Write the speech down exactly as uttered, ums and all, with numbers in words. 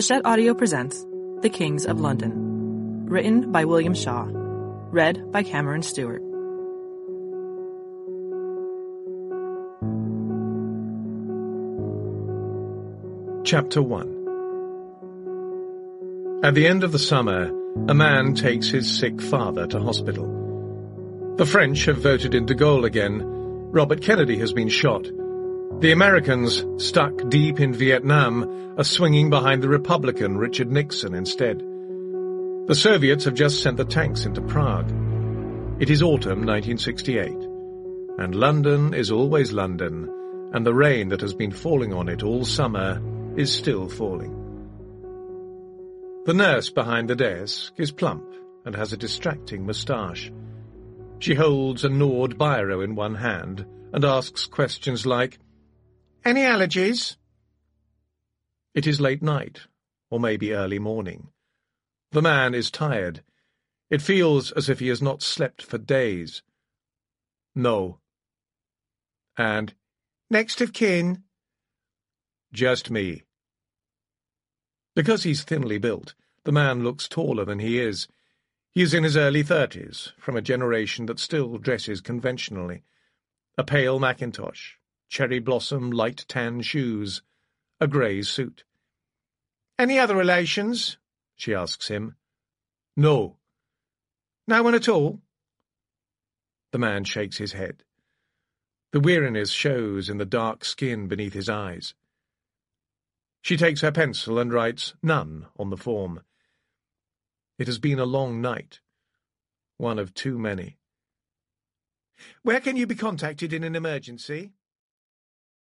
Hachette Audio presents The Kings of London, written by William Shaw, read by Cameron Stewart. Chapter one. At the end of the summer, a man takes his sick father to hospital. The French have voted in de Gaulle again. Robert Kennedy has been shot. The Americans, stuck deep in Vietnam, are swinging behind the Republican Richard Nixon instead. The Soviets have just sent the tanks into Prague. It is autumn nineteen sixty-eight, and London is always London, and the rain that has been falling on it all summer is still falling. The nurse behind the desk is plump and has a distracting moustache. She holds a gnawed biro in one hand and asks questions like, "Any allergies?" It is late night, or maybe early morning. The man is tired. It feels as if he has not slept for days. "No." And, "Next of kin?" "Just me." Because he's thinly built, the man looks taller than he is. He is in his early thirties, from a generation that still dresses conventionally. A pale mackintosh, cherry blossom light tan shoes, a grey suit. "Any other relations?" she asks him. "No." "No one at all?" The man shakes his head. The weariness shows in the dark skin beneath his eyes. She takes her pencil and writes none on the form. It has been a long night, one of too many. "Where can you be contacted in an emergency?"